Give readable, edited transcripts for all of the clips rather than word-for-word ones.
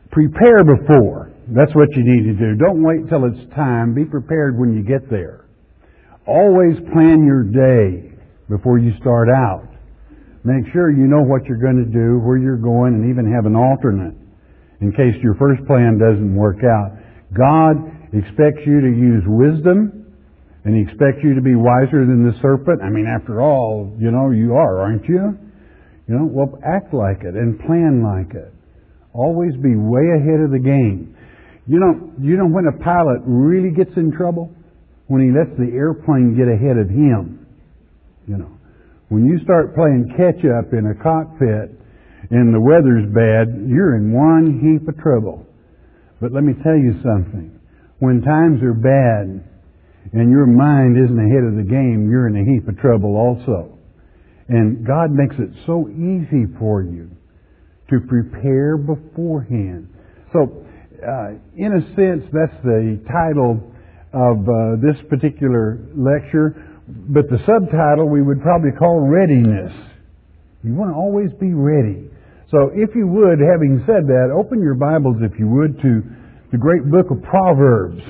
Prepare before. That's what you need to do. Don't wait till it's time. Be prepared when you get there. Always plan your day before you start out. Make sure you know what you're going to do, where you're going, and even have an alternate in case your first plan doesn't work out. God expects you to use wisdom, and He expects you to be wiser than the serpent. I mean, after all, you are, aren't you? Well, act like it and plan like it. Always be way ahead of the game. You know when a pilot really gets in trouble? When he lets the airplane get ahead of him. When you start playing catch up in a cockpit and the weather's bad, you're in one heap of trouble. But let me tell you something. When times are bad and your mind isn't ahead of the game, you're in a heap of trouble also. And God makes it so easy for you to prepare beforehand. So, in a sense, that's the title of this particular lecture. But the subtitle we would probably call Readiness. You want to always be ready. So if you would, having said that, open your Bibles, if you would, to the great book of Proverbs.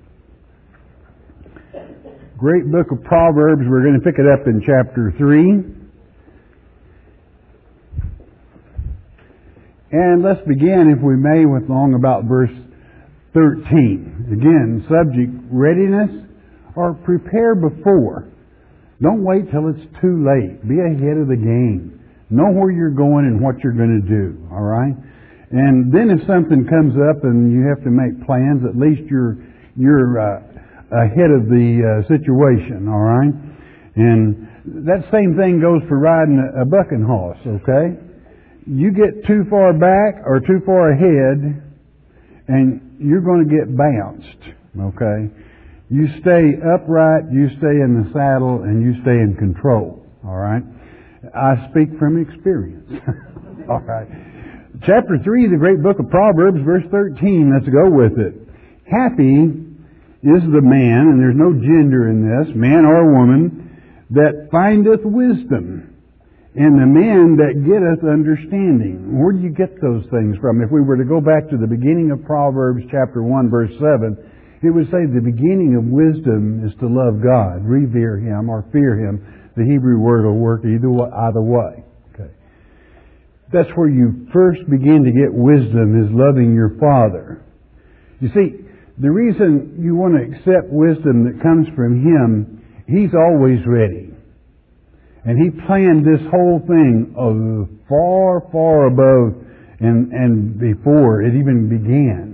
Great book of Proverbs. We're going to pick it up in chapter 3. And let's begin, if we may, with along about verse 13. Again, subject, readiness or prepare before. Don't wait till it's too late. Be ahead of the game. Know where you're going and what you're going to do. All right? And then if something comes up and you have to make plans, at least you're ahead of the situation. All right? And that same thing goes for riding a bucking horse. Okay? You get too far back or too far ahead, and you're going to get bounced. Okay? You stay upright, you stay in the saddle, and you stay in control. All right? I speak from experience. All right. Chapter 3 of the great book of Proverbs, verse 13. Let's go with it. Happy is the man, and there's no gender in this, man or woman, that findeth wisdom, and the man that getteth understanding. Where do you get those things from? If we were to go back to the beginning of Proverbs chapter 1, verse 7, it would say the beginning of wisdom is to love God, revere Him, or fear Him. The Hebrew word will work either way. Okay. That's where you first begin to get wisdom, is loving your Father. You see, the reason you want to accept wisdom that comes from Him, He's always ready. And He planned this whole thing far, far above and before it even began.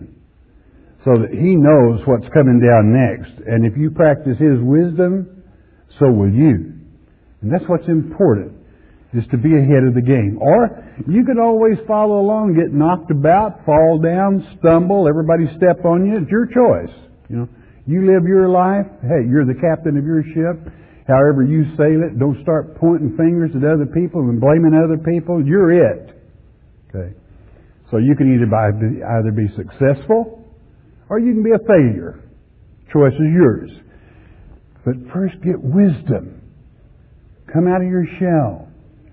So that He knows what's coming down next. And if you practice His wisdom, so will you. And that's what's important, is to be ahead of the game. Or you could always follow along, get knocked about, fall down, stumble, everybody step on you. It's your choice. You live your life. Hey, you're the captain of your ship. However you sail it, don't start pointing fingers at other people and blaming other people. You're it. Okay. So you can either be successful, or you can be a failure. Choice is yours. But first get wisdom. Come out of your shell.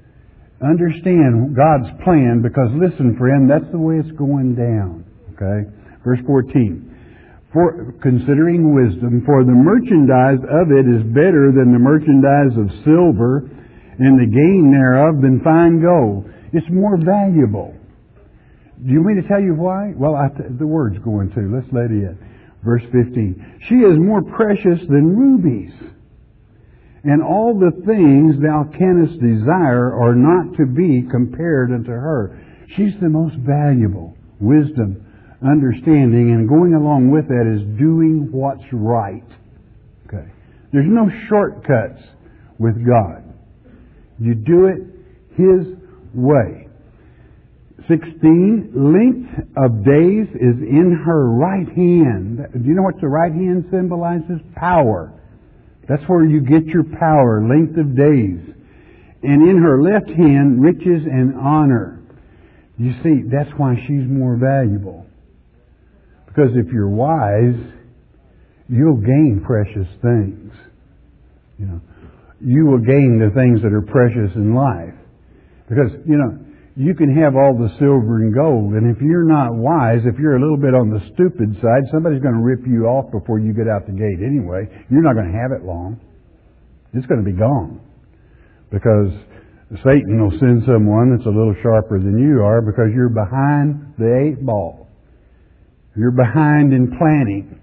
Understand God's plan, because listen, friend, that's the way it's going down. Okay? Verse 14. For considering wisdom, for the merchandise of it is better than the merchandise of silver, and the gain thereof than fine gold. It's more valuable. Do you want me to tell you why? Well, the word's going to. Let's let it in. Verse 15. She is more precious than rubies, and all the things thou canst desire are not to be compared unto her. She's the most valuable. Wisdom, understanding, and going along with that is doing what's right. Okay. There's no shortcuts with God. You do it His way. 16, length of days is in her right hand. Do you know what the right hand symbolizes? Power. That's where you get your power, length of days. And in her left hand, riches and honor. You see, that's why she's more valuable. Because if you're wise, you'll gain precious things. You will gain the things that are precious in life. Because, you can have all the silver and gold, and if you're not wise, if you're a little bit on the stupid side, somebody's going to rip you off before you get out the gate anyway. You're not going to have it long. It's going to be gone. Because Satan will send someone that's a little sharper than you are because you're behind the 8 ball. You're behind in planning.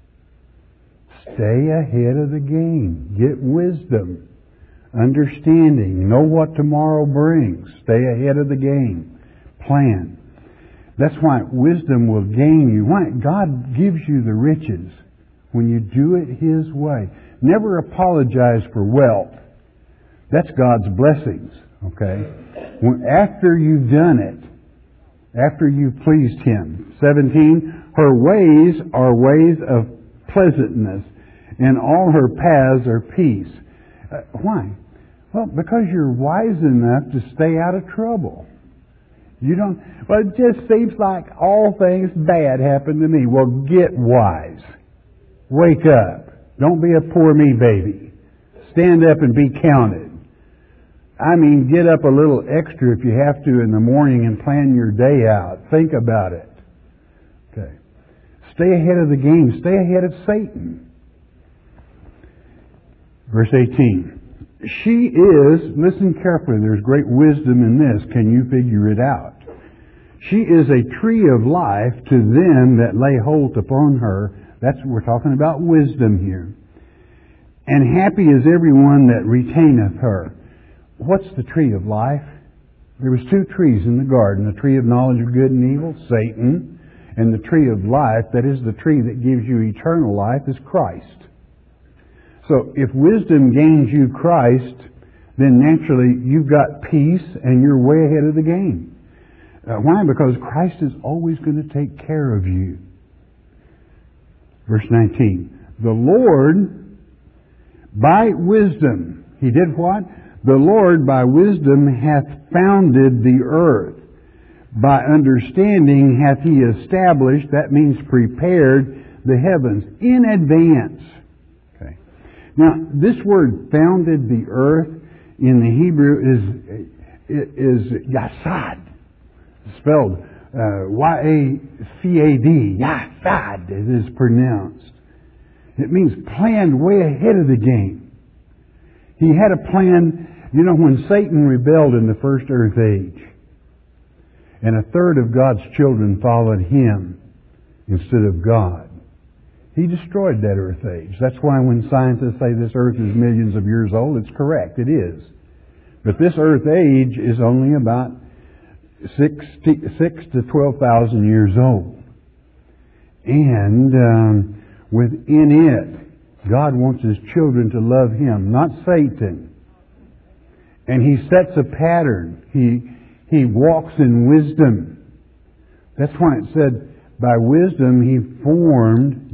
Stay ahead of the game. Get wisdom. Understanding. Know what tomorrow brings. Stay ahead of the game. Plan. That's why wisdom will gain you. Why? God gives you the riches when you do it His way. Never apologize for wealth. That's God's blessings. Okay? After you've done it, after you've pleased Him. 17, her ways are ways of pleasantness, and all her paths are peace. Why? Well, because you're wise enough to stay out of trouble. You don't, well, it just seems like all things bad happen to me. Well, get wise. Wake up. Don't be a poor me baby. Stand up and be counted. I mean, get up a little extra if you have to in the morning and plan your day out. Think about it. Okay. Stay ahead of the game. Stay ahead of Satan. Verse 18. She is, listen carefully, there's great wisdom in this. Can you figure it out? She is a tree of life to them that lay hold upon her. That's what we're talking about wisdom here. And happy is everyone that retaineth her. What's the tree of life? There was 2 trees in the garden. The tree of knowledge of good and evil, Satan. And the tree of life, that is the tree that gives you eternal life, is Christ. So if wisdom gains you Christ, then naturally you've got peace and you're way ahead of the game. Why? Because Christ is always going to take care of you. Verse 19. The Lord, by wisdom, He did what? The Lord by wisdom hath founded the earth. By understanding hath He established, that means prepared, the heavens in advance. Okay. Now, this word founded the earth in the Hebrew is yasad, spelled Y-A-C-A-D, yasad it is pronounced. It means planned way ahead of the game. He had a plan. You know, when Satan rebelled in the first earth age, and a third of God's children followed him instead of God, He destroyed that earth age. That's why when scientists say this earth is millions of years old, it's correct. It is. But this earth age is only about 6 to 12,000 years old. And within it, God wants His children to love Him, not Satan. And He sets a pattern. He walks in wisdom. That's why it said, by wisdom He formed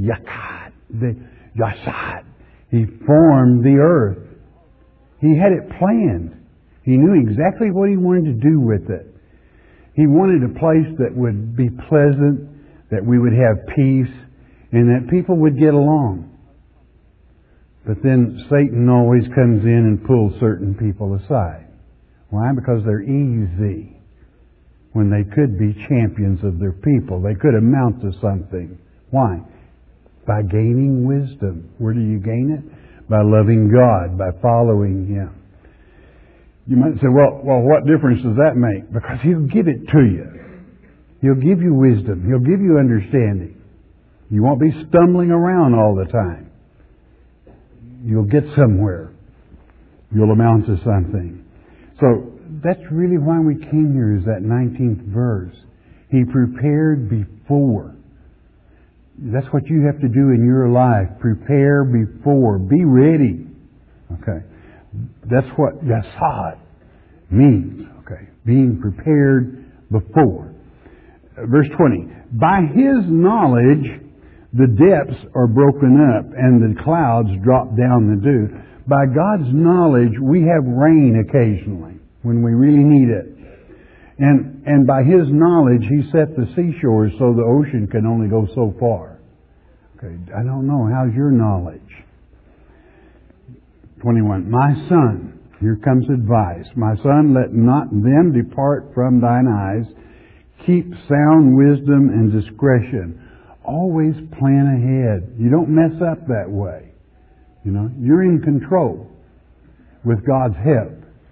Yasad. He formed the earth. He had it planned. He knew exactly what He wanted to do with it. He wanted a place that would be pleasant, that we would have peace, and that people would get along. But then Satan always comes in and pulls certain people aside. Why? Because they're easy. When they could be champions of their people. They could amount to something. Why? By gaining wisdom. Where do you gain it? By loving God, by following Him. You might say, well, what difference does that make? Because He'll give it to you. He'll give you wisdom. He'll give you understanding. You won't be stumbling around all the time. You'll get somewhere. You'll amount to something. So that's really why we came here, is that 19th verse. He prepared before. That's what you have to do in your life. Prepare before. Be ready. Okay. That's what yasad means. Okay. Being prepared before. Verse 20. By His knowledge the depths are broken up and the clouds drop down the dew. By God's knowledge we have rain occasionally when we really need it. And by His knowledge He set the seashores so the ocean can only go so far. Okay, I don't know. How's your knowledge? 21. My son, Here comes advice. My son, let not them depart from thine eyes. Keep sound wisdom and discretion. Always plan ahead. You don't mess up that way. You're in control with God's help.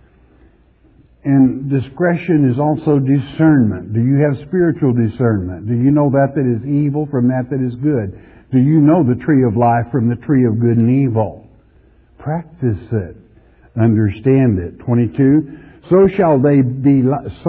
And discretion is also discernment. Do you have spiritual discernment? Do you know that is evil from that is good? Do you know the tree of life from the tree of good and evil? Practice it. Understand it. 22. So shall they be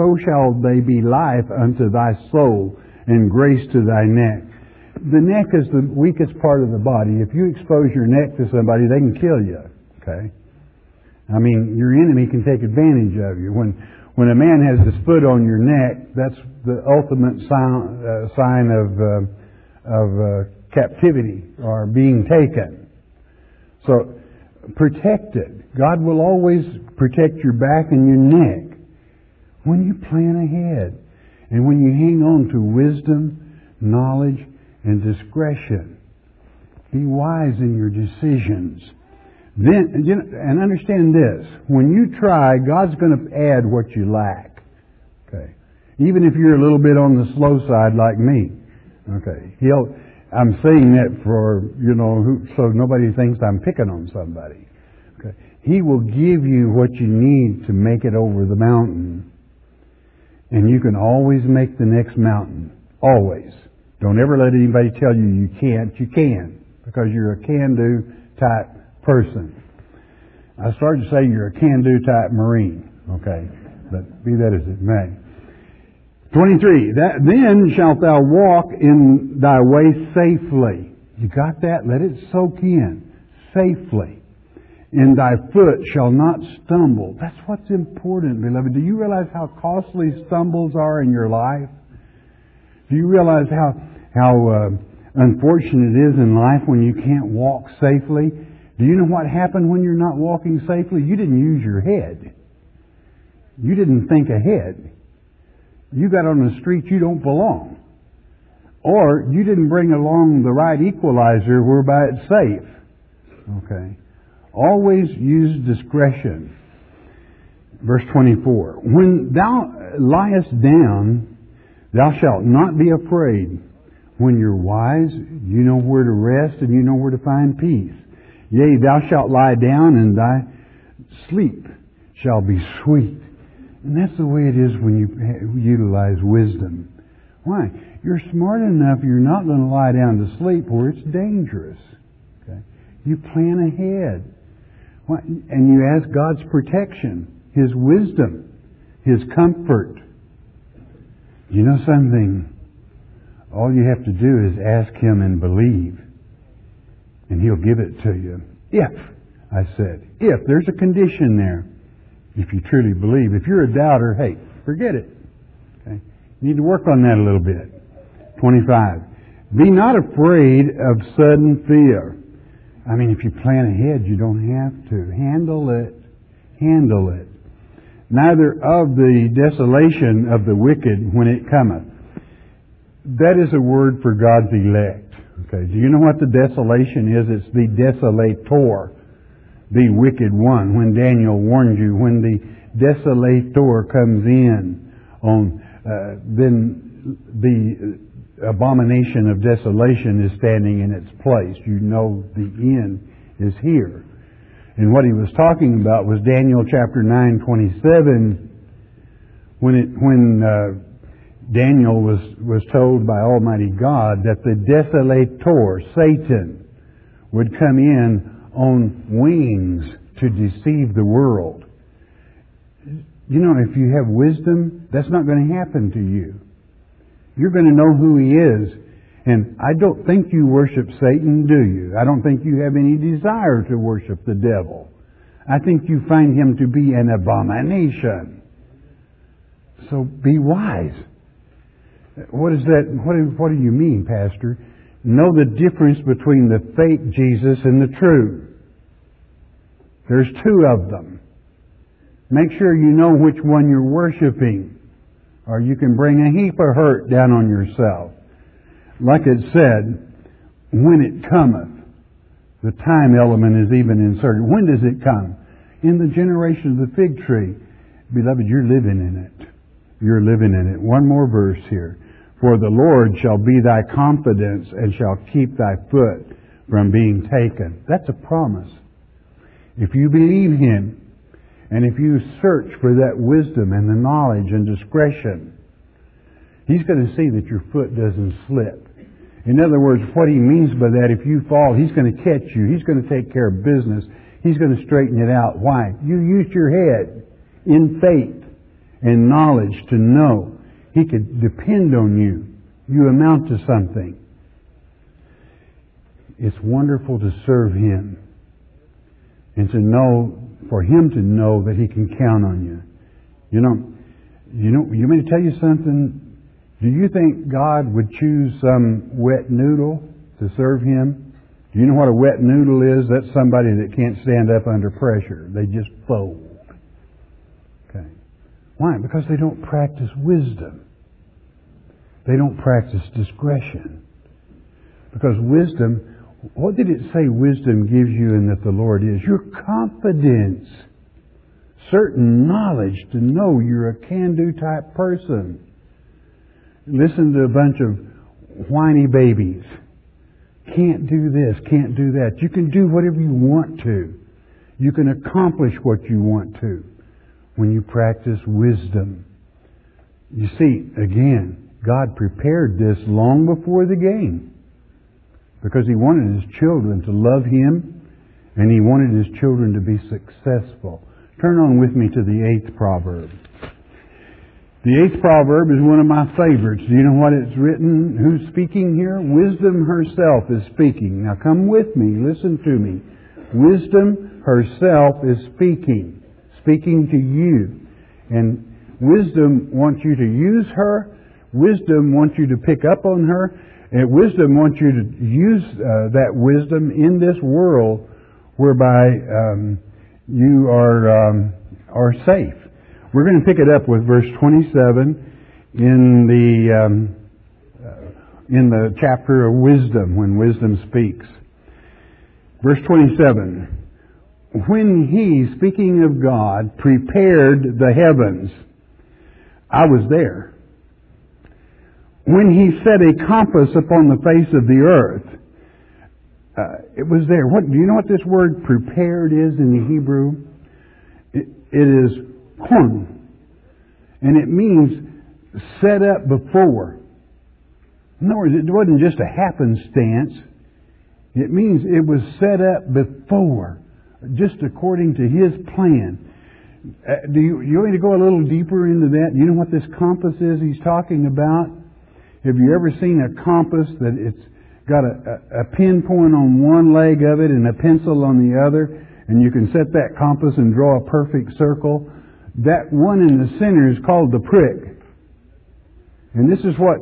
life unto thy soul and grace to thy neck. The neck is the weakest part of the body. If you expose your neck to somebody, they can kill you. Okay? Your enemy can take advantage of you. When a man has his foot on your neck, that's the ultimate sign of captivity or being taken. So protect it. God will always protect your back and your neck when you plan ahead and when you hang on to wisdom, knowledge, and discretion. Be wise in your decisions. Then, and understand this, when you try, God's going to add what you lack. Okay. Even if you're a little bit on the slow side like me. Okay. I'm saying that so nobody thinks I'm picking on somebody. Okay. He will give you what you need to make it over the mountain. And you can always make the next mountain. Always. Don't ever let anybody tell you you can't. You can. Because you're a can-do type person. I started to say you're a can-do type Marine. Okay. But be that as it may. 23. Then shalt thou walk in thy way safely. You got that? Let it soak in. Safely. And thy foot shall not stumble. That's what's important, beloved. Do you realize how costly stumbles are in your life? Do you realize how unfortunate it is in life when you can't walk safely? Do you know what happened when you're not walking safely? You didn't use your head. You didn't think ahead. You got on the street you don't belong. Or you didn't bring along the right equalizer whereby it's safe. Okay. Always use discretion. Verse 24. When thou liest down, thou shalt not be afraid. When you're wise, you know where to rest and you know where to find peace. Yea, thou shalt lie down and thy sleep shall be sweet. And that's the way it is when you utilize wisdom. Why? You're smart enough, you're not going to lie down to sleep where it's dangerous. Okay? You plan ahead. Why? And you ask God's protection, His wisdom, His comfort. You know something? All you have to do is ask Him and believe. And He'll give it to you. If there's a condition there. If you truly believe. If you're a doubter, hey, forget it. Okay? You need to work on that a little bit. 25. Be not afraid of sudden fear. If you plan ahead, you don't have to. Handle it. Handle it. Neither of the desolation of the wicked when it cometh. That is a word for God's elect. Okay. Do you know what the desolation is? It's the desolator. The wicked one. When Daniel warned you, when the desolator comes in then the abomination of desolation is standing in its place. You know the end is here. And what he was talking about was Daniel chapter 9:27, when Daniel was told by Almighty God that the desolator, Satan, would come in on wings to deceive the world. You know, if you have wisdom, that's not going to happen to you. You're going to know who he is. And I don't think you worship Satan, do you? I don't think you have any desire to worship the devil. I think you find him to be an abomination. So be wise. What is that? What do you mean, Pastor? Know the difference between the fake Jesus and the true. There's two of them. Make sure you know which one you're worshiping, or you can bring a heap of hurt down on yourself. Like it said, when it cometh, the time element is even inserted. When does it come? in the generation of the fig tree. Beloved, you're living in it. You're living in it. One more verse here. For the Lord shall be thy confidence and shall keep thy foot from being taken. That's a promise. If you believe Him, and if you search for that wisdom and the knowledge and discretion, He's going to see that your foot doesn't slip. In other words, what He means by that, if you fall, He's going to catch you. He's going to take care of business. He's going to straighten it out. Why? You used your head in faith and knowledge to know He could depend on you. You amount to something. It's wonderful to serve Him and to know, for Him to know that He can count on you. You want me to tell you something? Do you think God would choose some wet noodle to serve Him? Do you know what a wet noodle is? That's somebody that can't stand up under pressure. They just fold. Okay. Why? Because they don't practice wisdom. They don't practice discretion. Because wisdom, what did it say wisdom gives you and that the Lord is? Your confidence. Certain knowledge to know you're a can-do type person. Listen to a bunch of whiny babies. Can't do this, can't do that. You can do whatever you want to. You can accomplish what you want to when you practice wisdom. You see, again, God prepared this long before the game because He wanted His children to love Him and He wanted His children to be successful. Turn on with me to the 8th proverb. The 8th proverb is one of my favorites. Do you know what it's written? Who's speaking here? Wisdom herself is speaking. Now come with me. Listen to me. Wisdom herself is speaking. Speaking to you. And wisdom wants you to use her. Wisdom wants you to pick up on her. And wisdom wants you to use that wisdom in this world whereby you are safe. We're going to pick it up with verse 27 in the chapter of wisdom, when wisdom speaks. Verse 27. When He, speaking of God, prepared the heavens, I was there. When He set a compass upon the face of the earth, it was there. Do you know what this word prepared is in the Hebrew? It is kun, and it means set up before. In other words, it wasn't just a happenstance. It means it was set up before, just according to His plan. Do you want me to go a little deeper into that? You know what this compass is He's talking about? Have you ever seen a compass that it's got a pinpoint on one leg of it and a pencil on the other, and you can set that compass and draw a perfect circle? That one in the center is called the prick. And this is what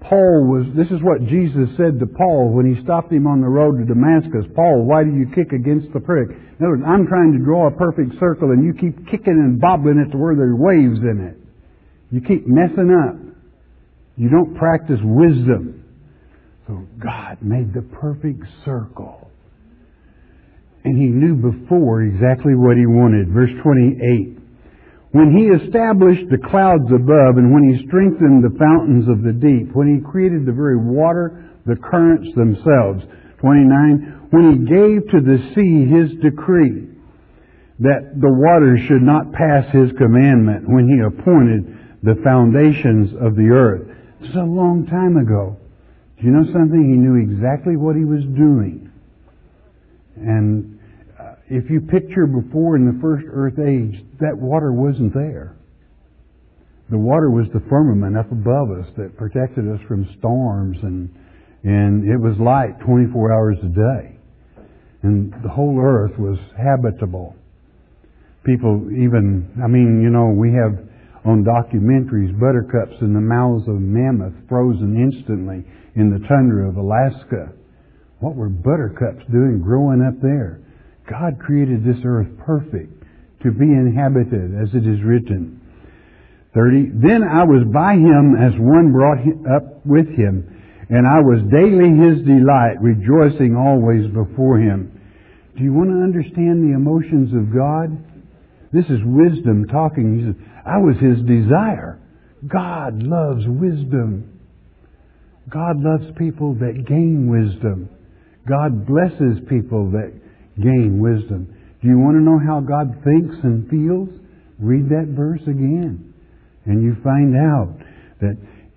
Jesus said to Paul when He stopped him on the road to Damascus. Paul, why do you kick against the prick? In other words, I'm trying to draw a perfect circle and you keep kicking and bobbling it to where there are waves in it. You keep messing up. You don't practice wisdom. So God made the perfect circle. And He knew before exactly what He wanted. Verse 28. When He established the clouds above, and when He strengthened the fountains of the deep, when He created the very water, the currents themselves. 29. When He gave to the sea His decree, that the waters should not pass His commandment, when He appointed the foundations of the earth. This is a long time ago. Do you know something? He knew exactly what He was doing. And if you picture before in the first earth age, that water wasn't there. The water was the firmament up above us that protected us from storms, and it was light 24 hours a day. And the whole earth was habitable. People even, we have on documentaries buttercups in the mouths of mammoth frozen instantly in the tundra of Alaska. What were buttercups doing growing up there? God created this earth perfect to be inhabited, as it is written. 30. Then I was by Him as one brought up with Him, and I was daily His delight, rejoicing always before Him. Do you want to understand the emotions of God? This is wisdom talking. He said, I was His desire. God loves wisdom. God loves people that gain wisdom. God blesses people that gain wisdom. Do you want to know how God thinks and feels? Read that verse again. And you find out that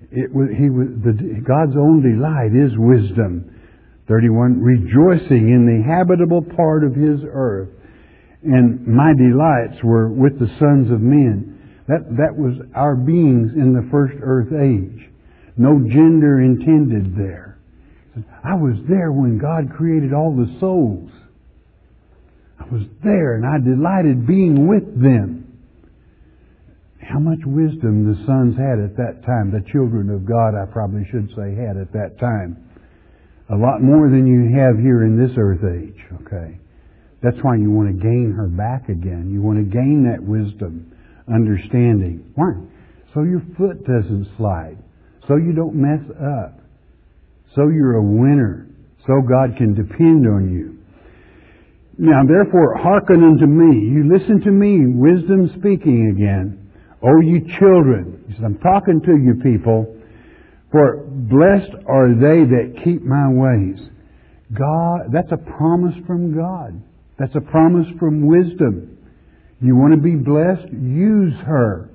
God's own delight is wisdom. 31, rejoicing in the habitable part of His earth. And my delights were with the sons of men. That was our beings in the first earth age. No gender intended there. I was there when God created all the souls. I was there and I delighted being with them. How much wisdom the sons had at that time, the children of God, I probably should say, had at that time. A lot more than you have here in this earth age, okay? That's why you want to gain her back again. You want to gain that wisdom, understanding. Why? So your foot doesn't slide. So you don't mess up. So you're a winner. So God can depend on you. Now, therefore, hearken unto me. You listen to me, wisdom speaking again. O you children. He says, I'm talking to you people. For blessed are they that keep my ways. God, that's a promise from God. That's a promise from wisdom. You want to be blessed? Use her.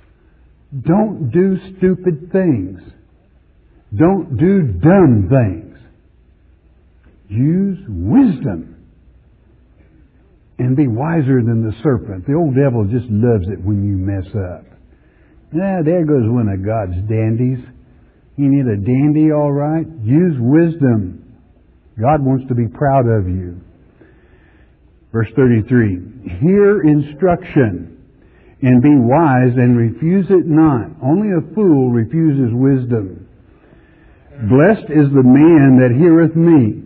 Don't do stupid things. Don't do dumb things. Use wisdom. And be wiser than the serpent. The old devil just loves it when you mess up. There goes one of God's dandies. You need a dandy, all right? Use wisdom. God wants to be proud of you. Verse 33. Hear instruction and be wise and refuse it not. Only a fool refuses wisdom. Blessed is the man that heareth me.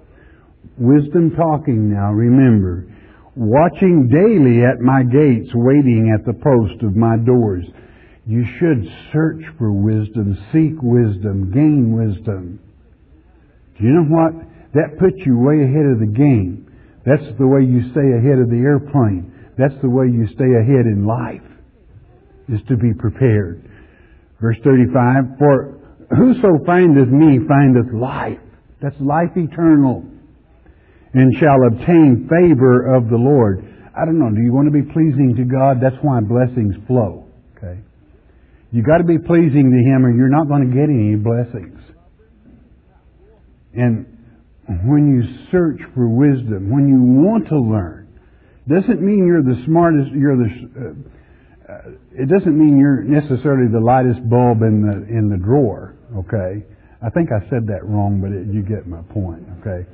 Wisdom talking now, remember. Watching daily at my gates, waiting at the post of my doors. You should search for wisdom, seek wisdom, gain wisdom. Do you know what? That puts you way ahead of the game. That's the way you stay ahead of the airplane. That's the way you stay ahead in life, is to be prepared. Verse 35, for whoso findeth me findeth life. That's life eternal. And shall obtain favor of the Lord. I don't know, do you want to be pleasing to God? That's why blessings flow. Okay? You got to be pleasing to Him or you're not going to get any blessings. And when you search for wisdom, when you want to learn, doesn't mean you're the smartest, it doesn't mean you're necessarily the lightest bulb in the drawer, okay? I think I said that wrong, but you get my point, okay?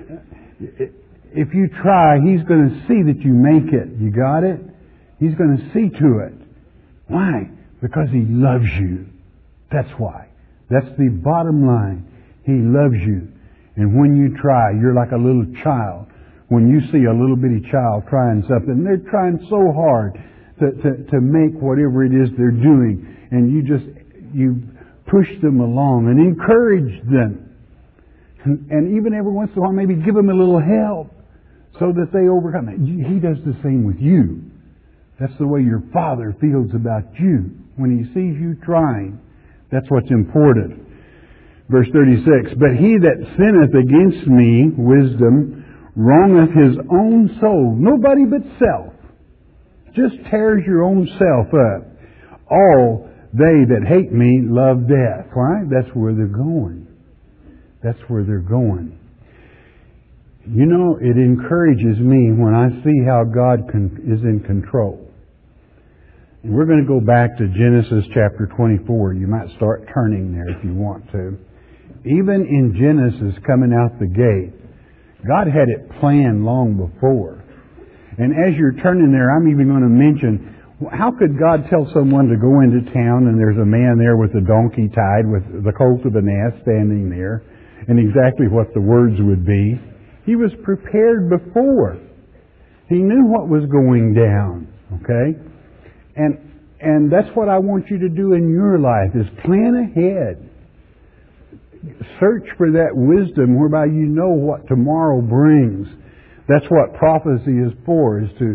If you try, He's going to see that you make it. You got it? He's going to see to it. Why? Because He loves you. That's why. That's the bottom line. He loves you. And when you try, you're like a little child. When you see a little bitty child trying something, they're trying so hard to make whatever it is they're doing. And you push them along and encourage them. And even every once in a while, maybe give them a little help so that they overcome it. He does the same with you. That's the way your Father feels about you. When He sees you trying, that's what's important. Verse 36, but he that sinneth against me, wisdom, wrongeth his own soul. Nobody but self. Just tears your own self up. All they that hate me love death. Why? That's where they're going. That's where they're going. You know, it encourages me when I see how God is in control. And we're going to go back to Genesis chapter 24. You might start turning there if you want to. Even in Genesis, coming out the gate, God had it planned long before. And as you're turning there, I'm even going to mention, how could God tell someone to go into town and there's a man there with a donkey tied with the colt of an ass standing there, and exactly what the words would be? He was prepared before. He knew what was going down. Okay? And that's what I want you to do in your life, is plan ahead. Search for that wisdom whereby you know what tomorrow brings. That's what prophecy is for, is to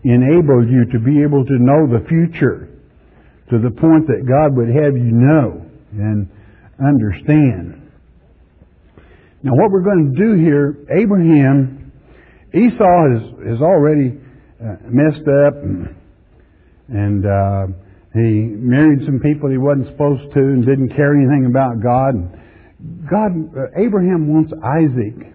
enabled you to be able to know the future to the point that God would have you know and understand. Now what we're going to do here, Abraham, Esau has already messed up and he married some people he wasn't supposed to and didn't care anything about God. Abraham wants Isaac.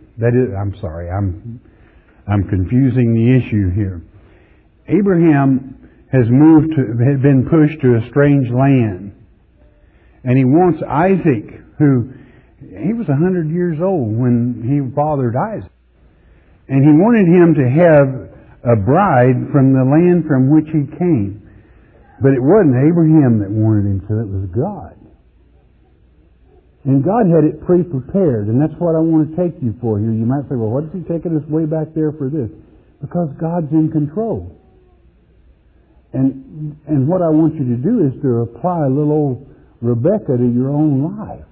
I'm confusing the issue here. Abraham had been pushed to a strange land. And he wants Isaac, he was 100 years old when he fathered Isaac. And he wanted him to have a bride from the land from which he came. But it wasn't Abraham that wanted him to, it was God. And God had it pre-prepared, and that's what I want to take you for here. You might say, well, what is he taking us way back there for this? Because God's in control. And what I want you to do is to apply little old Rebecca to your own life.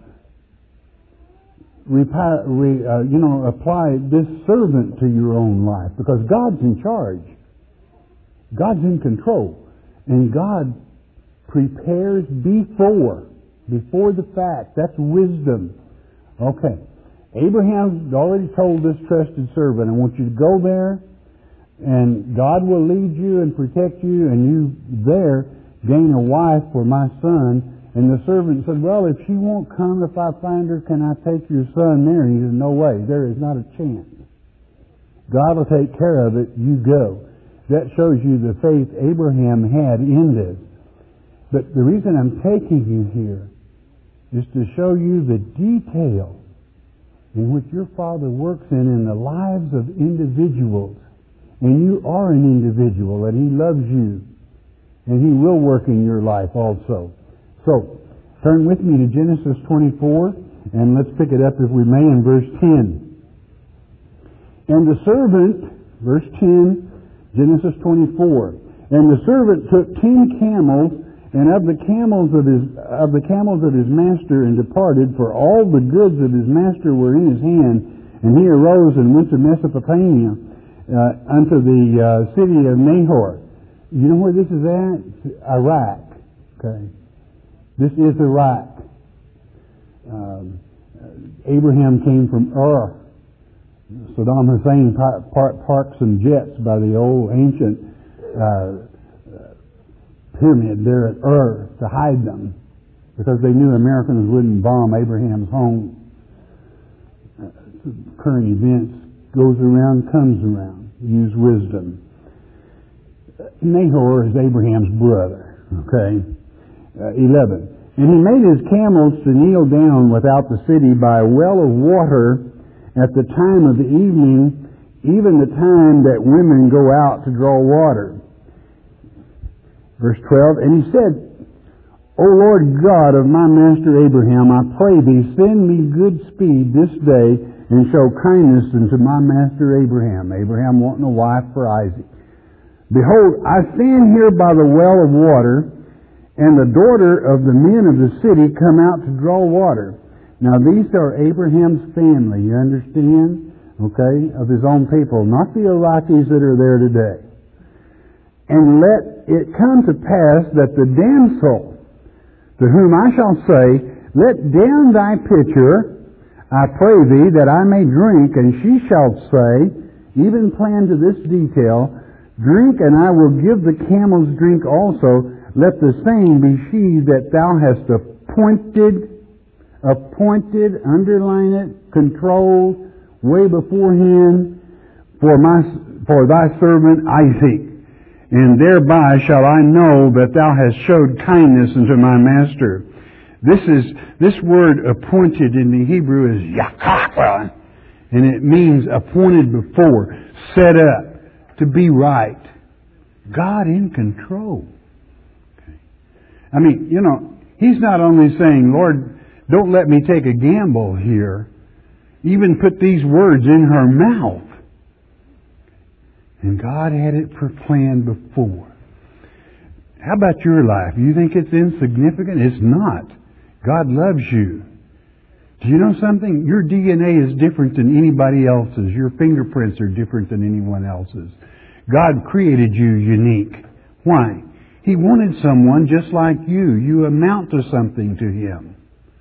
Apply this servant to your own life, because God's in charge. God's in control. And God prepares before the fact. That's wisdom. Okay. Abraham already told this trusted servant, I want you to go there, and God will lead you and protect you, and you there gain a wife for my son. And the servant said, well, if she won't come, if I find her, can I take your son there? And he said, no way. There is not a chance. God will take care of it. You go. That shows you the faith Abraham had in this. But the reason I'm taking you here is to show you the detail in which your Father works in the lives of individuals. And you are an individual, and He loves you. And He will work in your life also. So, turn with me to Genesis 24, and let's pick it up, if we may, in verse 10. And the servant, verse 10, Genesis 24, and the servant took 10 camels, and of the camels of his master, and departed, for all the goods of his master were in his hand. And he arose and went to Mesopotamia, unto the city of Nahor. You know where this is at? Iraq. Okay. This is Iraq. Abraham came from Ur. Saddam Hussein parked some jets by the old ancient pyramid there at Ur to hide them, because they knew Americans wouldn't bomb Abraham's home. Current events goes around, comes around. Use wisdom. Nahor is Abraham's brother. Okay. 11. And he made his camels to kneel down without the city by a well of water at the time of the evening, even the time that women go out to draw water. Verse 12, and he said, O Lord God of my master Abraham, I pray thee, send me good speed this day, and show kindness unto my master Abraham. Abraham wanting a wife for Isaac. Behold, I stand here by the well of water, and the daughter of the men of the city come out to draw water. Now these are Abraham's family, you understand? Okay, of his own people, not the Iraqis that are there today. And let it come to pass that the damsel, to whom I shall say, let down thy pitcher, I pray thee, that I may drink, and she shall say, even plan to this detail, drink, and I will give the camels drink also. Let the same be she that thou hast appointed, underline it, controlled, way beforehand, for thy servant Isaac. And thereby shall I know that thou hast showed kindness unto my master. This word appointed in the Hebrew is yakah, and it means appointed before, set up, to be right. God in control. Okay. I mean, He's not only saying, Lord, don't let me take a gamble here. Even put these words in her mouth. And God had it planned before. How about your life? You think it's insignificant? It's not. God loves you. Do you know something? Your DNA is different than anybody else's. Your fingerprints are different than anyone else's. God created you unique. Why? He wanted someone just like you. You amount to something to Him.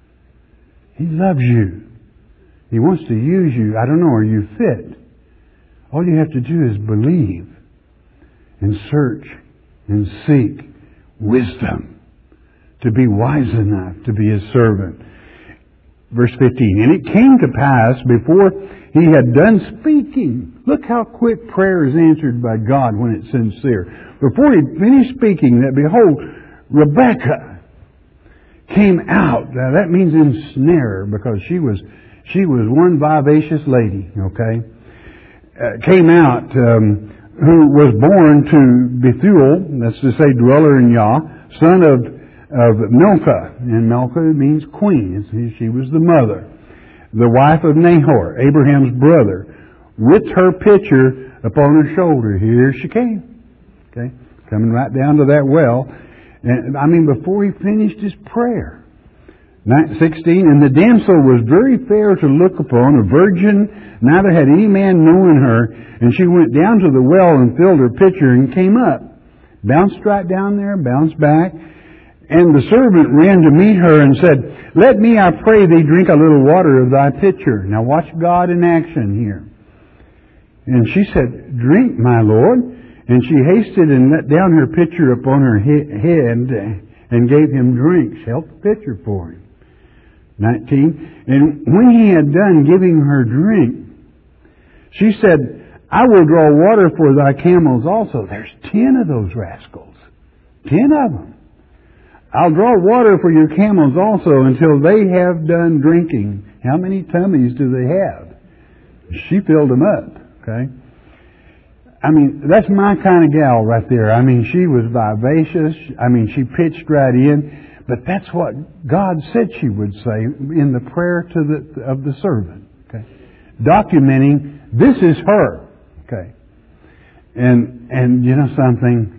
He loves you. He wants to use you. I don't know, are you fit? All you have to do is believe and search and seek wisdom to be wise enough to be His servant. Verse 15, and it came to pass before he had done speaking. Look how quick prayer is answered by God when it's sincere. Before he finished speaking, that behold, Rebekah came out. Now that means ensnare, because she was one vivacious lady, okay? Came out, who was born to Bethuel, that's to say dweller in Yah, son of Milcah. And Milcah means queen. She was the mother. The wife of Nahor, Abraham's brother, with her pitcher upon her shoulder. Here she came. Okay? Coming right down to that well. And I mean, before he finished his prayer. 16, and the damsel was very fair to look upon, a virgin, neither had any man known her, and she went down to the well and filled her pitcher and came up. Bounced right down there, bounced back. And the servant ran to meet her and said, let me, I pray thee, drink a little water of thy pitcher. Now watch God in action here. And she said, drink, my Lord. And she hasted and let down her pitcher upon her head and gave him drink. She held the pitcher for him. 19. And when he had done giving her drink, she said, I will draw water for thy camels also. There's 10 of those rascals. 10 of them. I'll draw water for your camels also until they have done drinking. How many tummies do they have? She filled them up. Okay? I mean, that's my kind of gal right there. I mean, she was vivacious. I mean, she pitched right in. But that's what God said she would say in the prayer of the servant. Okay? Documenting, this is her. Okay? And you know something?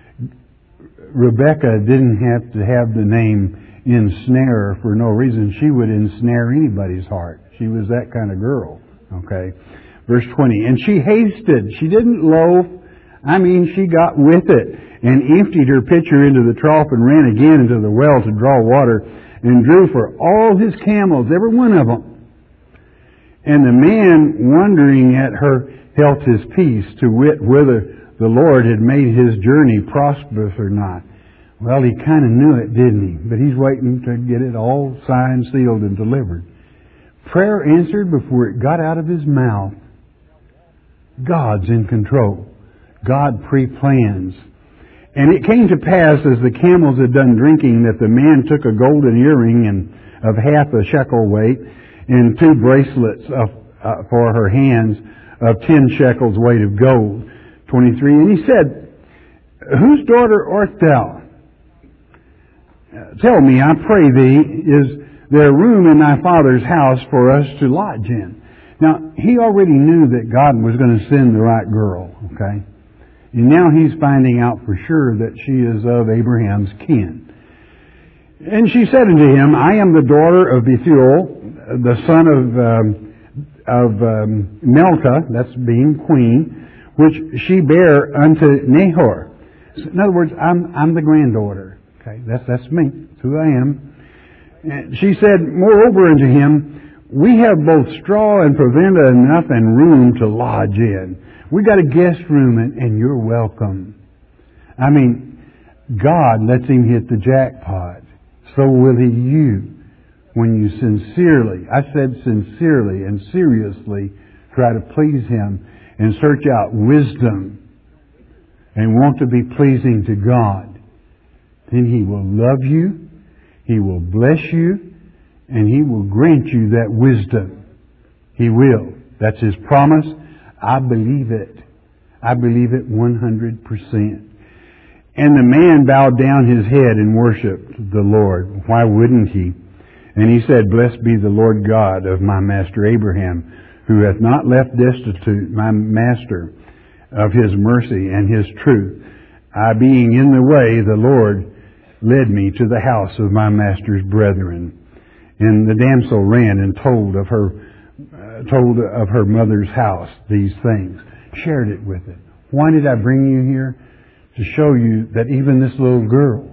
Rebekah didn't have to have the name ensnare for no reason. She would ensnare anybody's heart. She was that kind of girl. Okay? Verse 20. And she hasted. She didn't loaf. I mean, she got with it and emptied her pitcher into the trough and ran again into the well to draw water and drew for all his camels, every one of them. And the man, wondering at her, held his peace, to wit whether the Lord had made his journey prosperous or not. Well, he kind of knew it, didn't he? But he's waiting to get it all signed, sealed, and delivered. Prayer answered before it got out of his mouth. God's in control. God pre-plans. And it came to pass, as the camels had done drinking, that the man took a golden earring of half a shekel weight, and 2 bracelets for her hands of 10 shekels weight of gold. 23. And he said, whose daughter art thou? Tell me, I pray thee, is there room in thy father's house for us to lodge in? Now, he already knew that God was going to send the right girl, okay? And now he's finding out for sure that she is of Abraham's kin. And she said unto him, I am the daughter of Bethuel, the son of Milcah, that's being queen, which she bare unto Nahor. In other words, I'm the granddaughter. Okay, that's me. That's who I am. And she said, moreover unto him, we have both straw and provender enough and room to lodge in. We got a guest room and you're welcome. I mean, God lets him hit the jackpot. So will he you when you sincerely, I said sincerely and seriously, try to please him and search out wisdom and want to be pleasing to God. Then he will love you, he will bless you, and he will grant you that wisdom. He will. That's his promise. I believe it. I believe it 100%. And the man bowed down his head and worshipped the Lord. Why wouldn't he? And he said, blessed be the Lord God of my master Abraham, who hath not left destitute my master of his mercy and his truth. I being in the way, the Lord led me to the house of my master's brethren. And the damsel ran and told of her mother's house these things. Shared it with it. Why did I bring you here? To show you that even this little girl,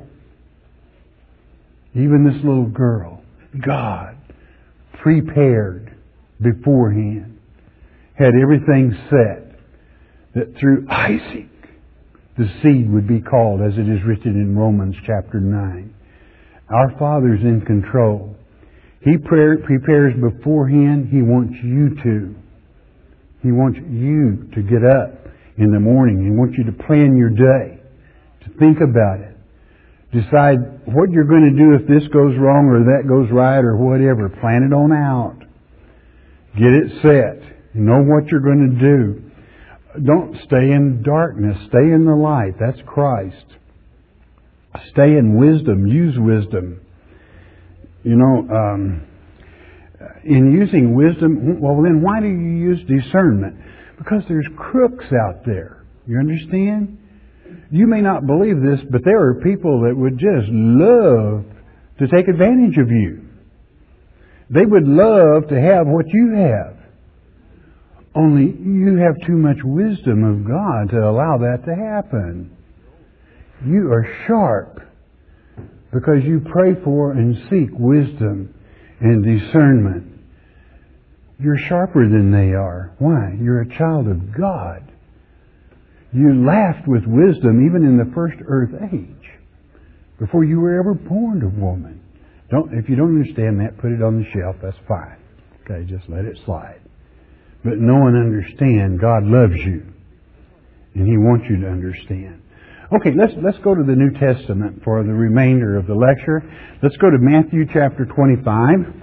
God prepared beforehand, had everything set, that through Isaac the seed would be called, as it is written in Romans chapter 9. Our Father's in control. He prepares beforehand. He wants you to. He wants you to get up in the morning. He wants you to plan your day, to think about it. Decide what you're going to do if this goes wrong or that goes right or whatever. Plan it on out. Get it set. Know what you're going to do. Don't stay in darkness. Stay in the light. That's Christ. Stay in wisdom. Use wisdom. You know, in using wisdom, well then why do you use discernment? Because there's crooks out there. You understand? You may not believe this, but there are people that would just love to take advantage of you. They would love to have what you have. Only you have too much wisdom of God to allow that to happen. You are sharp because you pray for and seek wisdom and discernment. You're sharper than they are. Why? You're a child of God. You laughed with wisdom even in the first earth age, before you were ever born of woman. If you don't understand that, put it on the shelf. That's fine. Okay, just let it slide. But know and understand, God loves you, and He wants you to understand. Okay, let's go to the New Testament for the remainder of the lecture. Let's go to Matthew chapter 25.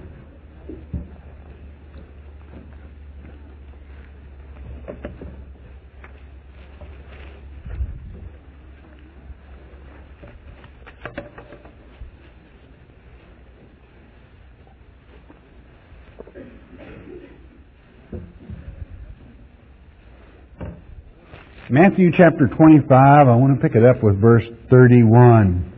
Matthew chapter 25, I want to pick it up with verse 31.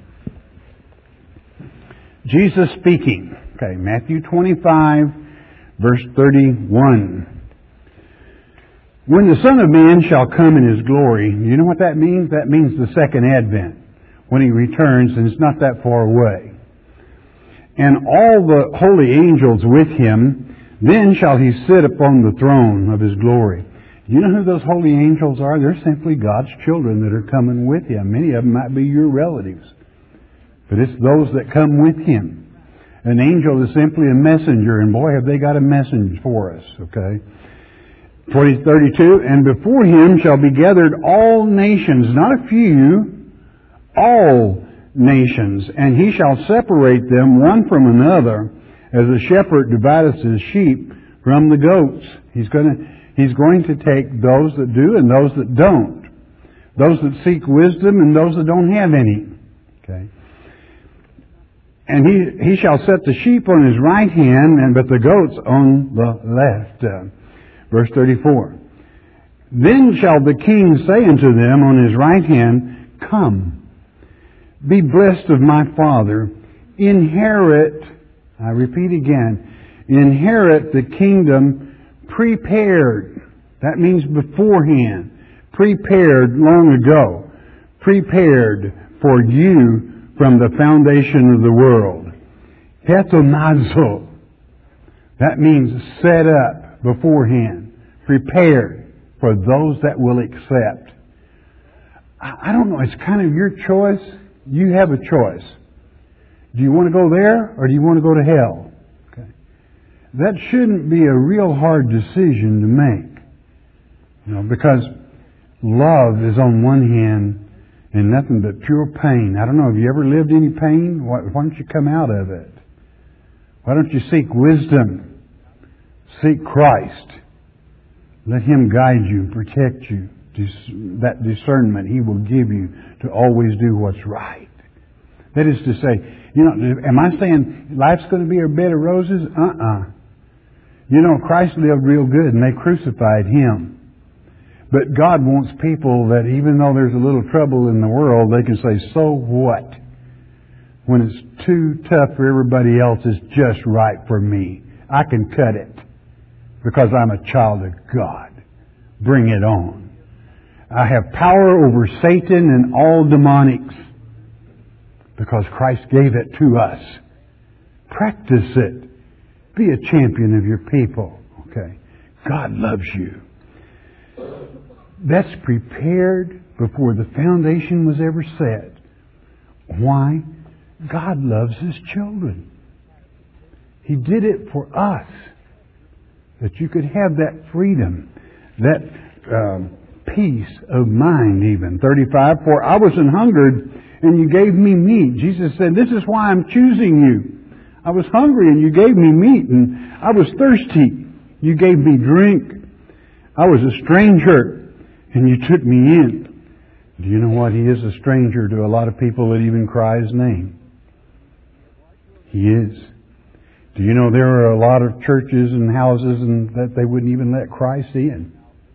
Jesus speaking. Okay, Matthew 25, verse 31. When the Son of Man shall come in His glory, you know what that means? That means the second advent, when He returns, and it's not that far away. And all the holy angels with Him, then shall He sit upon the throne of His glory. You know who those holy angels are? They're simply God's children that are coming with Him. Many of them might be your relatives. But it's those that come with Him. An angel is simply a messenger, and boy, have they got a message for us, okay? 32, and before Him shall be gathered all nations, not a few, all nations, and He shall separate them one from another, as a shepherd divideth his sheep from the goats. He's going to take those that do and those that don't. Those that seek wisdom and those that don't have any. Okay. And he shall set the sheep on His right hand, but the goats on the left. Verse 34. Then shall the King say unto them on His right hand, Come, be blessed of my Father, inherit, I repeat again, inherit the kingdom prepared. That means beforehand. Prepared long ago. Prepared for you from the foundation of the world. Hetonazo. That means set up beforehand. Prepared for those that will accept. I don't know. It's kind of your choice. You have a choice. Do you want to go there or do you want to go to hell? Okay. That shouldn't be a real hard decision to make. Because love is on one hand and nothing but pure pain. I don't know, have you ever lived any pain? Why don't you come out of it? Why don't you seek wisdom? Seek Christ. Let Him guide you, protect you. That discernment He will give you to always do what's right. That is to say, am I saying life's going to be a bed of roses? Christ lived real good and they crucified Him. But God wants people that even though there's a little trouble in the world, they can say, so what? When it's too tough for everybody else, it's just right for me. I can cut it because I'm a child of God. Bring it on. I have power over Satan and all demonics because Christ gave it to us. Practice it. Be a champion of your people. Okay. God loves you. That's prepared before the foundation was ever set. Why? God loves His children. He did it for us, that you could have that freedom, that peace of mind even. 35, for I was an hungered and you gave me meat. Jesus said, this is why I'm choosing you. I was hungry and you gave me meat, and I was thirsty. You gave me drink. I was a stranger and you took me in. Do you know what? He is a stranger to a lot of people that even cry His name. He is. Do you know there are a lot of churches and houses and that they wouldn't even let Christ in?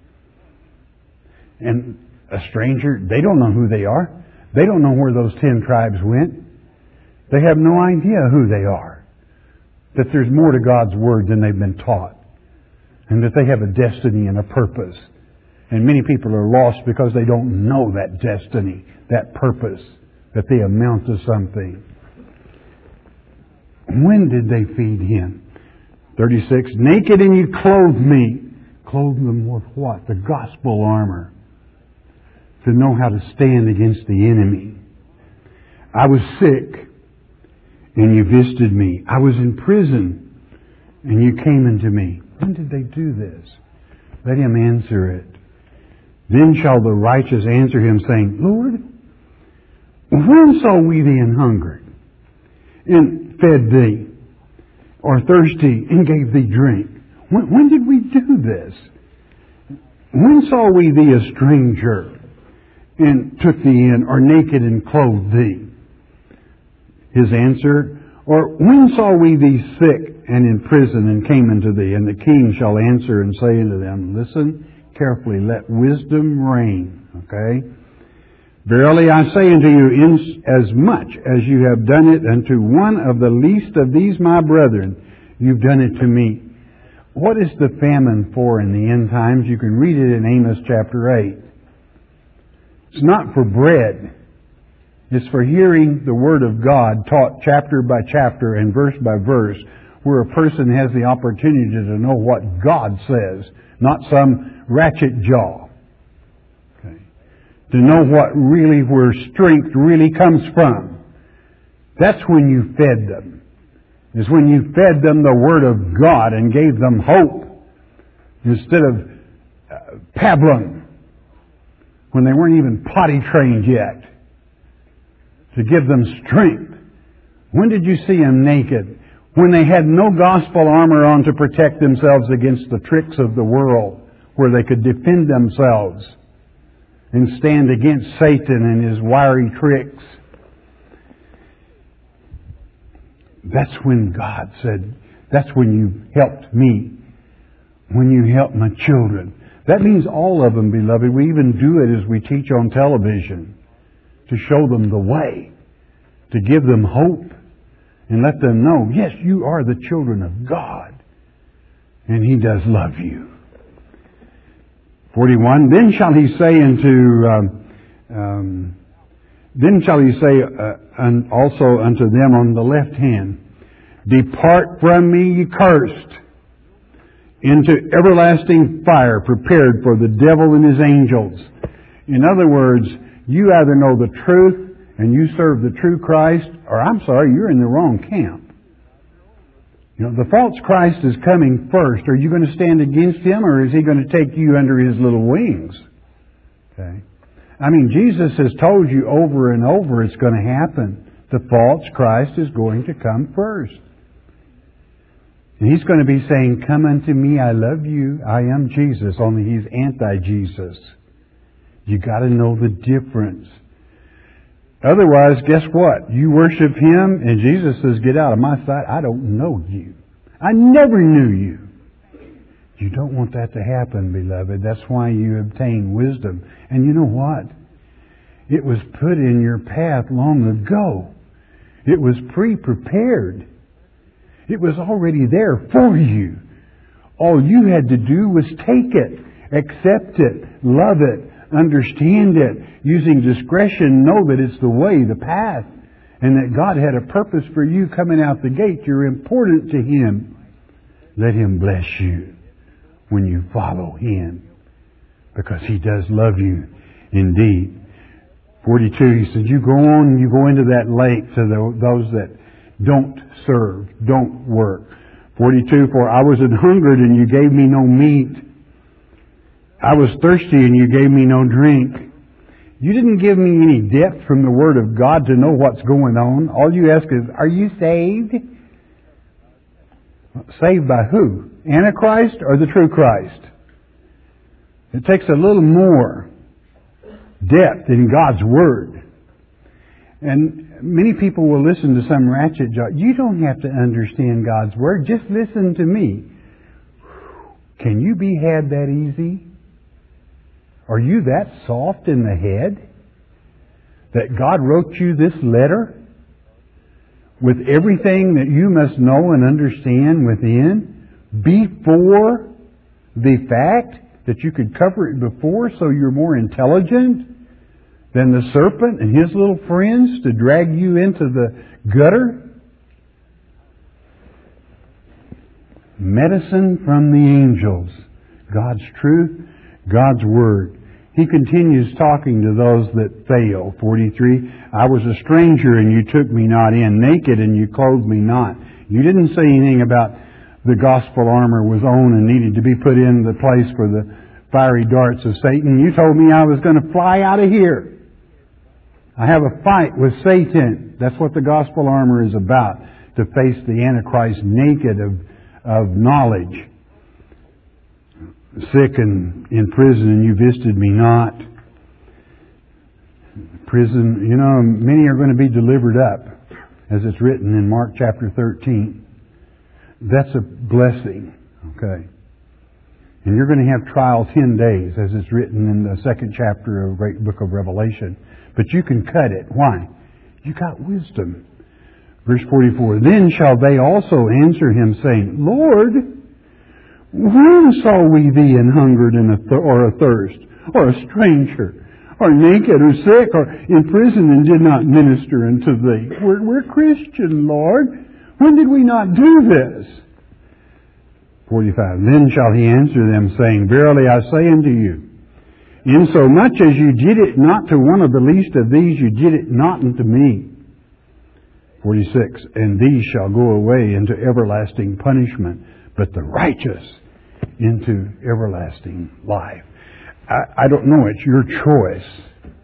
And a stranger, they don't know who they are. They don't know where those 10 tribes went. They have no idea who they are. That there's more to God's Word than they've been taught. And that they have a destiny and a purpose. And many people are lost because they don't know that destiny, that purpose, that they amount to something. When did they feed Him? 36, naked and you clothed me. Clothed them with what? The gospel armor. To know how to stand against the enemy. I was sick and you visited me. I was in prison and you came into me. When did they do this? Let him answer it. Then shall the righteous answer him, saying, Lord, when saw we thee an hungered, and fed thee, or thirsty, and gave thee drink? When did we do this? When saw we thee a stranger, and took thee in, or naked and clothed thee? His answer, or when saw we thee sick and in prison and came unto thee? And the king shall answer and say unto them, listen carefully, let wisdom reign. Okay? Verily I say unto you, inasmuch as you have done it unto one of the least of these my brethren, you've done it to me. What is the famine for in the end times? You can read it in Amos chapter 8. It's not for bread. It's for hearing the Word of God taught chapter by chapter and verse by verse, where a person has the opportunity to know what God says, not some ratchet jaw. Okay. To know what really, where strength really comes from. That's when you fed them. Is when you fed them the Word of God and gave them hope instead of pablum, when they weren't even potty trained yet, to give them strength. When did you see them naked? When they had no gospel armor on to protect themselves against the tricks of the world, where they could defend themselves and stand against Satan and his wiry tricks. That's when God said, that's when you helped me. When you helped my children. That means all of them, beloved. We even do it as we teach on television. To show them the way. To give them hope. And let them know, yes, you are the children of God. And He does love you. 41, then shall He say also unto them on the left hand, depart from me, ye cursed, into everlasting fire prepared for the devil and his angels. In other words, you either know the truth and you serve the true Christ, or I'm sorry, you're in the wrong camp. You know, the false Christ is coming first. Are you going to stand against Him, or is He going to take you under His little wings? Okay. I mean, Jesus has told you over and over it's going to happen. The false Christ is going to come first. And He's going to be saying, come unto me, I love you, I am Jesus, only He's anti-Jesus. You got to know the difference. Otherwise, guess what? You worship Him, and Jesus says, get out of my sight. I don't know you. I never knew you. You don't want that to happen, beloved. That's why you obtain wisdom. And you know what? It was put in your path long ago. It was pre-prepared. It was already there for you. All you had to do was take it, accept it, love it, understand it. Using discretion, know that it's the way, the path, and that God had a purpose for you coming out the gate. You're important to Him. Let Him bless you when you follow Him, because He does love you indeed. 42, He said, you go on and you go into that lake to those that don't serve, don't work. 42, for I was an hungered and you gave me no meat. I was thirsty and you gave me no drink. You didn't give me any depth from the Word of God to know what's going on. All you ask is, are you saved? Saved by who? Antichrist or the true Christ? It takes a little more depth in God's Word. And many people will listen to some ratchet joke. You don't have to understand God's Word. Just listen to me. Can you be had that easy? Are you that soft in the head that God wrote you this letter with everything that you must know and understand within before the fact that you could cover it before, so you're more intelligent than the serpent and his little friends to drag you into the gutter? Medicine from the angels. God's truth, God's Word. He continues talking to those that fail. 43, I was a stranger and you took me not in, naked and you clothed me not. You didn't say anything about the gospel armor was on and needed to be put in the place for the fiery darts of Satan. You told me I was going to fly out of here. I have a fight with Satan. That's what the gospel armor is about, to face the Antichrist naked of knowledge. Sick and in prison, and you visited me not. Prison, many are going to be delivered up, as it's written in Mark chapter 13. That's a blessing, okay? And you're going to have trial 10 days, as it's written in the second chapter of the great book of Revelation. But you can cut it. Why? You got wisdom. Verse 44, then shall they also answer him, saying, Lord, when saw we thee an hungered or athirst, or a stranger, or naked, or sick, or in prison, and did not minister unto thee? We're Christian, Lord. When did we not do this? 45, then shall he answer them, saying, verily I say unto you, insomuch as you did it not to one of the least of these, you did it not unto me. 46, and these shall go away into everlasting punishment, but the righteous into everlasting life. I don't know, it's your choice.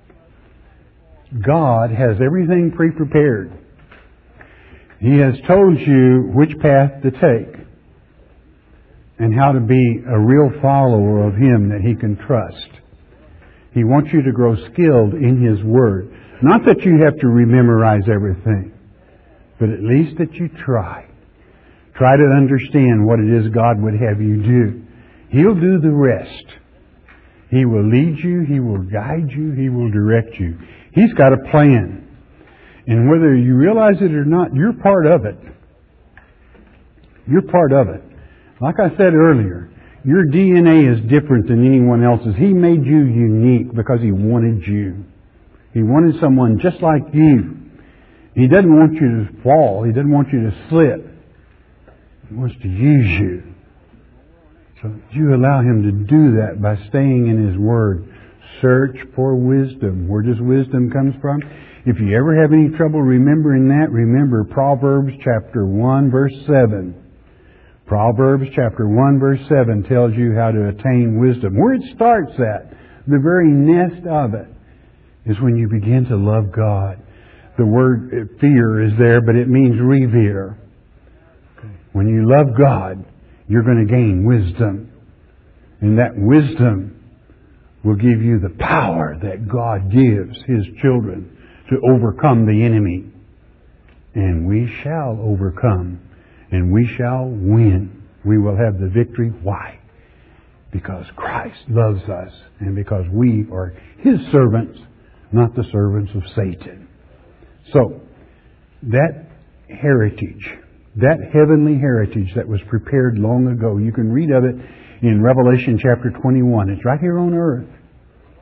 God has everything pre-prepared. He has told you which path to take and how to be a real follower of Him that He can trust. He wants you to grow skilled in His Word. Not that you have to memorize everything, but at least that you try. Try to understand what it is God would have you do. He'll do the rest. He will lead you. He will guide you. He will direct you. He's got a plan. And whether you realize it or not, you're part of it. You're part of it. Like I said earlier, your DNA is different than anyone else's. He made you unique because He wanted you. He wanted someone just like you. He doesn't want you to fall. He doesn't want you to slip. He wants to use you. So you allow Him to do that by staying in His Word. Search for wisdom. Where does wisdom comes from? If you ever have any trouble remembering that, remember Proverbs chapter 1 verse 7. Proverbs chapter 1 verse 7 tells you how to attain wisdom. Where it starts at, the very nest of it, is when you begin to love God. The word fear is there, but it means revere. When you love God, you're going to gain wisdom. And that wisdom will give you the power that God gives His children to overcome the enemy. And we shall overcome. And we shall win. We will have the victory. Why? Because Christ loves us. And because we are His servants, not the servants of Satan. So, that heritage, that heavenly heritage that was prepared long ago, you can read of it in Revelation chapter 21. It's right here on earth.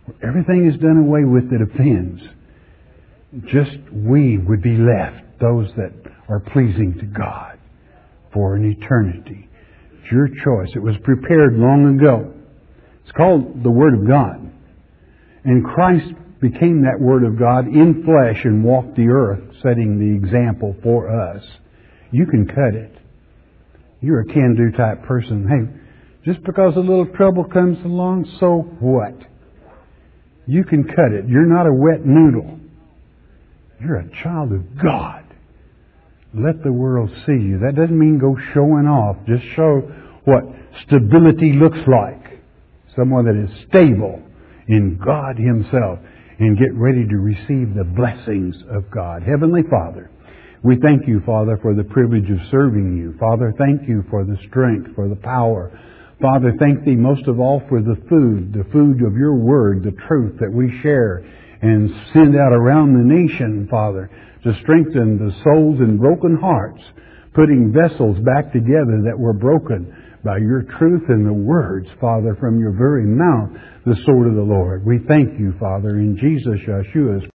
Everything is done away with that offends. Just we would be left, those that are pleasing to God for an eternity. It's your choice. It was prepared long ago. It's called the Word of God. And Christ became that Word of God in flesh and walked the earth, setting the example for us. You can cut it. You're a can-do type person. Hey, just because a little trouble comes along, so what? You can cut it. You're not a wet noodle. You're a child of God. Let the world see you. That doesn't mean go showing off. Just show what stability looks like. Someone that is stable in God Himself. And get ready to receive the blessings of God. Heavenly Father, we thank You, Father, for the privilege of serving You. Father, thank You for the strength, for the power. Father, thank Thee most of all for the food of Your Word, the truth that we share and send out around the nation, Father, to strengthen the souls and broken hearts, putting vessels back together that were broken by Your truth and the words, Father, from Your very mouth, the sword of the Lord. We thank You, Father, in Jesus Yeshua's